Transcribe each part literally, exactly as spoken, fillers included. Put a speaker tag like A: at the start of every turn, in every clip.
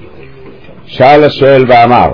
A: שאל השואל ואמר,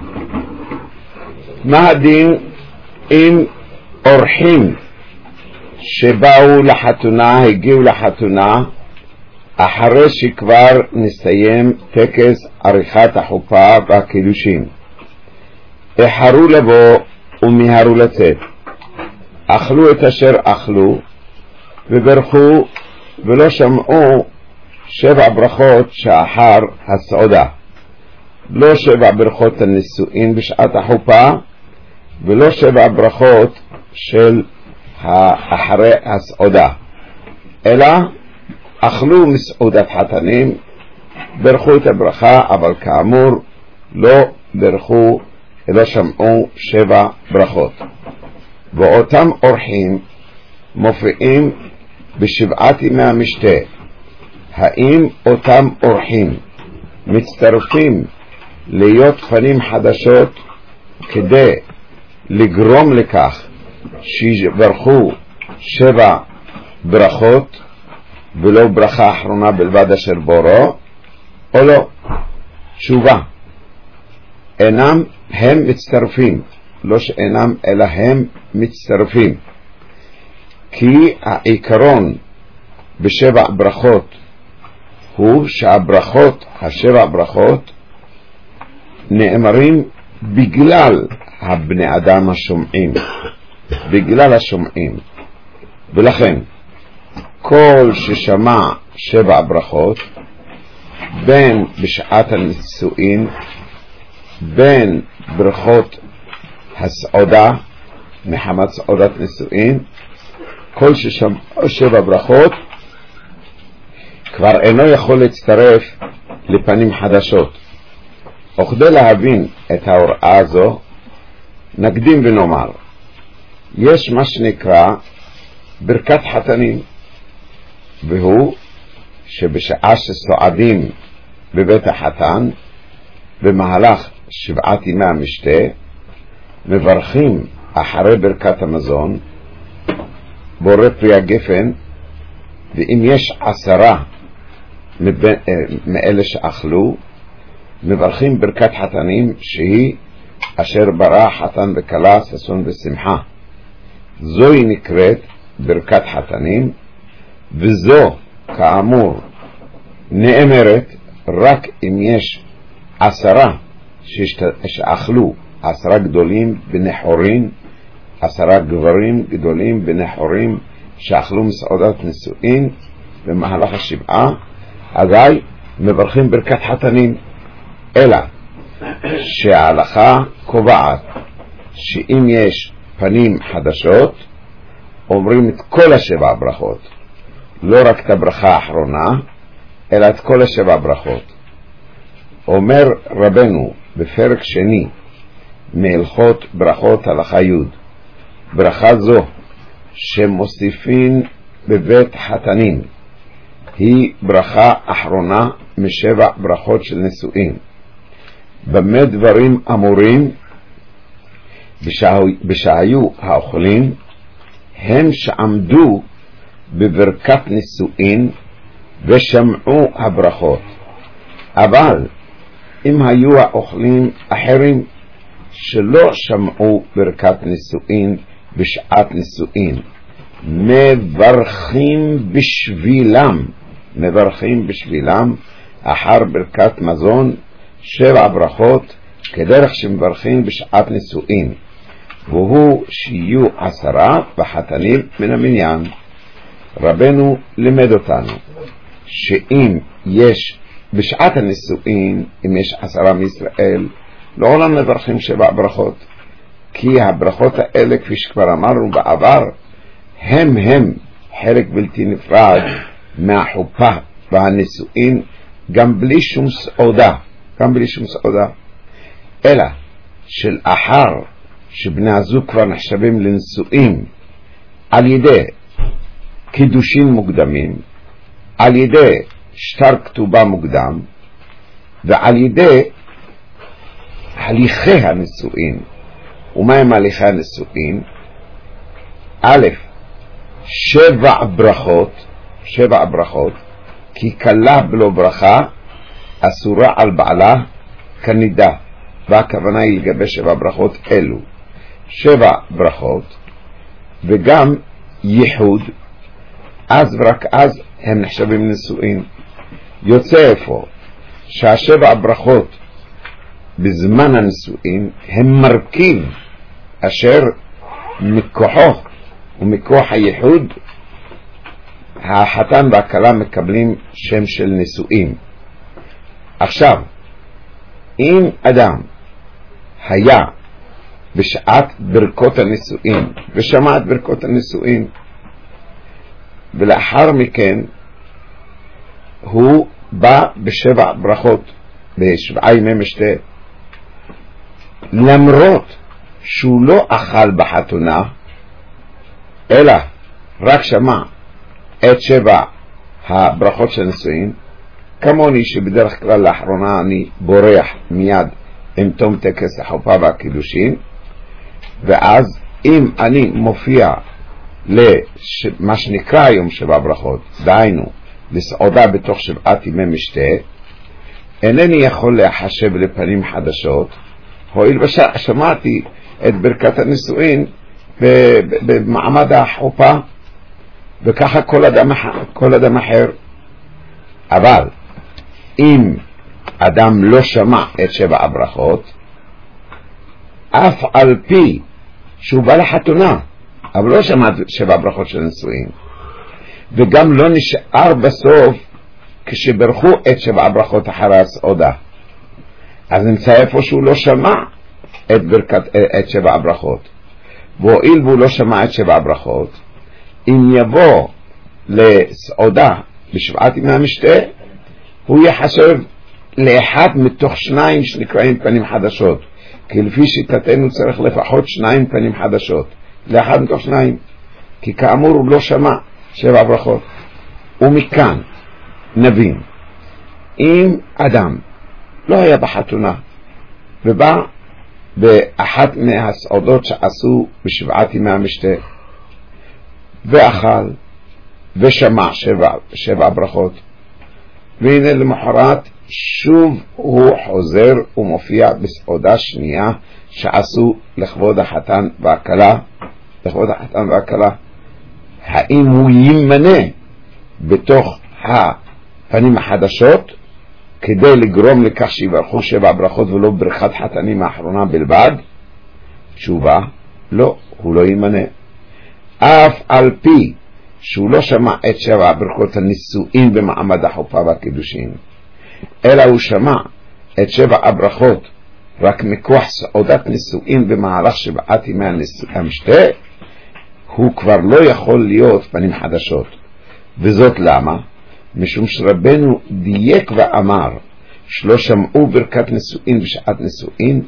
A: מה הדין אם אורחים שבאו לחתונה, הגיעו לחתונה, אחרי שכבר נסיים טקס עריכת החופה והקידושים, החרו לבוא ומיהרו לצאת, אכלו את אשר אכלו וברכו ולא שמעו שבע ברכות שאחר הסעודה, לא שבע ברכות הנישואין בשעת החופה ולא שבע ברכות של אחרי הסעודה, אלא אכלו מסעודת חתנים, ברכו את הברכה, אבל כאמור לא ברכו, לא שמעו שבע ברכות. ואותם אורחים מופיעים בשבעת ימי המשתה. האם אותם אורחים מצטרפים להיות פנים חדשות כדי לגרום לכך שיברכו שבע ברכות ולא ברכה אחרונה בלבד אשר בורו, או לא? תשובה, אינם, הם מצטרפים, לא שאינם אלא הם מצטרפים, כי העיקרון בשבע ברכות הוא שהברכות, השבע ברכות, נאמרים בגלל הבני אדם השומעים, בגלל השומעים, ולכן כל ששמע שבע ברכות, בין בשעת הנישואין, בין ברכות הסעודה מחמת סעודת נישואין, כל ששמע שבע ברכות כבר אינו יכול להצטרף לפנים חדשות. וכדי להבין את ההוראה הזו, נקדים ונאמר, יש מה שנקרא ברכת חתנים, והוא שבשעה שסועדים בבית החתן במהלך שבעת ימי המשתה, מברכים אחרי ברכת המזון בורא פרי הגפן, ואם יש עשרה מאלה שאכלו, מברכים ברכת חתנים, שהיא אשר ברא חתן וכלה ששון ושמחה. זוהי נקראת ברכת חתנים, וזו כאמור נאמרת רק אם יש עשרה שאכלו, עשרה גדולים בנחורים, עשרה גברים גדולים בנחורים שאכלו מסעודת נישואין במהלך השבעה, אזי מברכים ברכת חתנים. אלא שההלכה קובעת שאם יש פנים חדשות, אומרים את כל השבע ברכות, לא רק את הברכה האחרונה, אלא את כל השבע ברכות. אומר רבנו בפרק שני מהלכות ברכות הלכה י', ברכה זו שמוסיפין בבית חתנים היא ברכה אחרונה משבע ברכות של נישואין. במה דברים אמורים? בשהיו האוכלים הם שעמדו בברכת נישואין ושמעו הברכות, אבל אם היו האוכלים אחרים שלא שמעו ברכת נישואין בשעת נישואין, מברכים בשבילם, מברכים בשבילם אחר ברכת מזון שבע ברכות כדרך שמברכים בשעת נישואין, והוא שיהיו עשרה בחתנים מן המניין. רבנו לימד אותנו שאם יש בשעת הנישואין, אם יש עשרה מישראל, לעולם מברכים שבע ברכות, כי הברכות האלה, כפי שכבר אמרנו בעבר, הם הם חלק בלתי נפרד מהחופה והנישואין, גם בלי שום סעודה, גם בלי שום סעודה, אלא של אחר שבני הזוג כבר נחשבים לנישואין על ידי קידושים מוקדמים, על ידי שטר כתובה מוקדם, ועל ידי הליכי הנישואין. ומה הם הליכי הנישואין? א', שבע ברכות, שבע ברכות, כי קלה בלא ברכה אסורה על בעלה כנידה, והכוונה היא לגבי שבע ברכות אלו, שבע ברכות וגם ייחוד, אז ורק אז הם נחשבים נשואים. יוצא איפה שהשבע ברכות בזמן הנישואים הם מרכיב אשר מכוחו ומכוח הייחוד החתן והכלה מקבלים שם של נישואים. עכשיו, אם אדם היה בשעת ברכות הנישואים ושמע את ברכות הנישואים ולאחר מכן הוא בא בשבע ברכות בשבעה ימי משתה, למרות שהוא לא אכל בחתונה אלא רק שמע את שבע הברכות של נישואים, כמוני שבדרך כלל לאחרונה אני בורח מיד עם תום טקס החופה והקידושין, ואז אם אני מופיע למה שנקרא היום שבע ברכות, דהיינו לסעודה בתוך שבעת ימי משתה, אינני יכול להחשב לפנים חדשות, הואיל ושמעתי את ברכת הנישואין במעמד החופה, וככה כל אדם, כל אדם אחר. אבל אם אדם לא שמע את שבע הברכות, אף על פי שהוא בא לחתונה אבל לא שמע את שבע הברכות של נישואין, וגם לא נשאר בסוף כשברכו את שבע הברכות אחרי הסעודה, אז נמצא איפה שהוא לא שמע את, ברכת, את שבע הברכות. והואיל והוא לא שמע את שבע הברכות, אם יבוא לסעודה בשבעת ימי המשתה, הוא יחשב לאחד מתוך שניים שנקראים פנים חדשות, כי לפי שיטתנו צריך לפחות שניים פנים חדשות, לאחד מתוך שניים, כי כאמור הוא לא שמע שבע ברכות. ומכאן נבין, אם אדם לא היה בחתונה ובא באחת מהסעודות שעשו בשבעת ימי המשתה ואכל ושמע שבע, שבע ברכות, והנה למחרת שוב הוא חוזר ומופיע בסעודה שנייה שעשו לכבוד החתן והכלה, לכבוד החתן והכלה, האם הוא יימנה בתוך הפנים החדשות כדי לגרום לכך שיברכו שבע ברכות ולא ברכת חתנים האחרונה בלבד? תשובה, לא, הוא לא יימנה. אף על פי שהוא לא שמע את שבע ברכות הנישואין במעמד החופה והקידושין, אלא הוא שמע את שבע הברכות רק מכוח סעודת נישואין במהלך שבעת ימי המשתה, הוא כבר לא יכול להיות פנים חדשות. וזאת למה? משום שרבנו דייק ואמר שלא שמעו ברכת נישואין בשעת נישואין,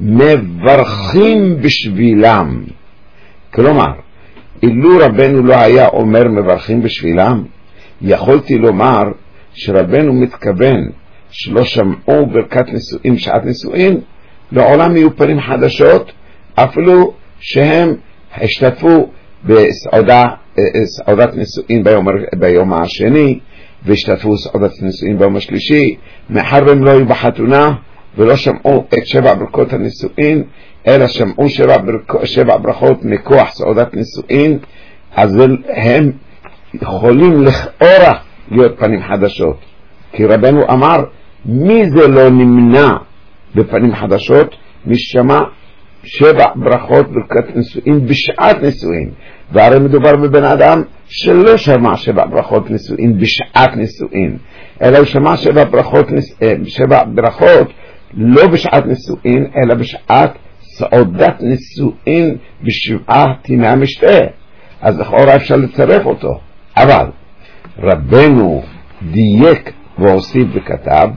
A: מברכים בשבילם. כלומר, אילו רבנו לא היה אומר מברכים בשבילם, יכולתי לומר שרבנו מתכוון שלא שמעו ברכת נישואין בשעת נישואין, לעולם יהיו פנים חדשות, אפילו שהם השתתפו בסעודה, סעודת נישואין ביום, ביום השני, והשתתפו סעודת נישואין ביום השלישי, מאחר והם לא היו בחתונה ולא שמעו את שבע ברכות הנישואין, אלא שמעו שבע, ברכ... שבע ברכות מכוח סעודת נישואין, אז הם יכולים לכאורה להיות פנים חדשות. כי רבנו אמר, מי זה לא נמנע בפנים חדשות? מי שמע שבע ברכות ברכת נישואין בשעת נישואין. והרי מדובר בבן אדם שלא שמע שבע ברכות נישואין בשעת נישואין, אלא הוא שמע שבע ברכות, שבע ברכות לא בשעת נישואין, אלא בשעת סעודת נישואין בשבעת ימי המשתה. אז לכאורה אפשר לצרף אותו. אבל רבנו דייק והוסיף וכתב,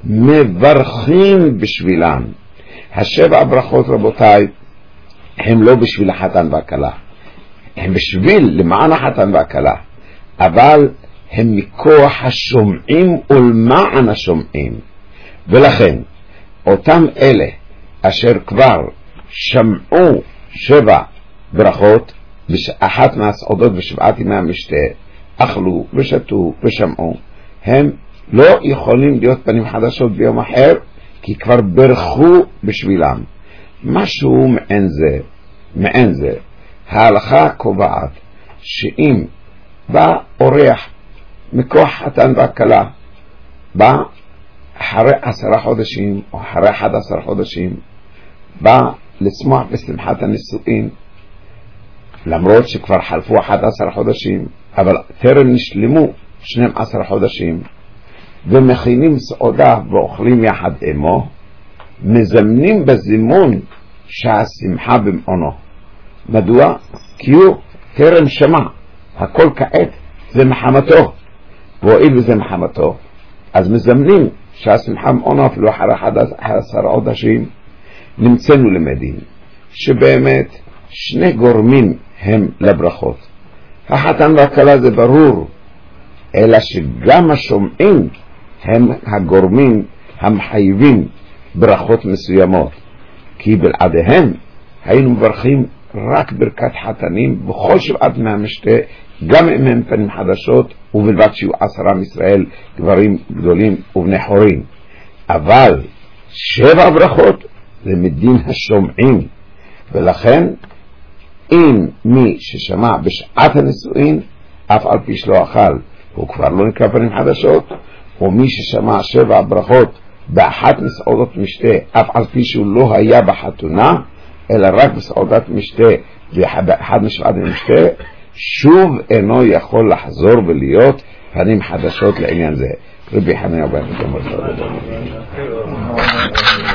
A: מברכים בשבילם. השבע ברכות, רבותיי, הם לא בשביל החתן והכלה, הם בשביל למען החתן והכלה, אבל הם מכוח השומעים ולמען השומעים. ולכן אותם אלה אשר כבר שמעו שבע ברכות באחת מהסעודות בשבעת ימי המשתה, אכלו ושתו ושמעו, הם לא יכולים להיות פנים חדשות ביום אחר, כי כבר ברכו בשבילם. משהו מעין זה, מעין זה, ההלכה קובעת שאם בא אורח מכוח חתן והכלה, בא אחרי עשרה חודשים או אחרי אחד עשר חודשים, בא לשמוח בשמחת הנישואין, למרות שכבר חלפו אחד עשר חודשים, אבל טרם נשלמו שנים עשר חודשים, ומכינים סעודה ואוכלים יחד עמו, מזמנים בזימון שהשמחה במעונו. מדוע? כי הוא טרם שמע, הכל כעת זה מחמתו, והואיל וזה מחמתו, אז מזמנים שהשמחה במעונו אפילו אחרי אחד עשר חודשים. נמצאנו למדים שבאמת שני גורמים הם לברכות. החתן והכלה זה ברור, אלא שגם השומעים הם הגורמים המחייבים ברכות מסוימות, כי בלעדיהם היינו מברכים רק ברכת חתנים בכל שבעת מהמשתה, גם אם הם פנים חדשות, ובלבד שיהיו עשרה מישראל, גברים גדולים ובני חורים. אבל שבע ברכות זה מדין השומעים, ולכן אם מי ששמע בשעת הנישואין, אף על פי שלא אכל, הוא כבר לא נקרא פנים חדשות, ומי ששמע שבע ברכות באחת מסעודות משתה, אף על פי שהוא לא היה בחתונה, אלא רק בסעודת משתה באחד משבעת המשתה, שוב אינו יכול לחזור ולהיות פנים חדשות לעניין זה. רבי חנינא בן עקבא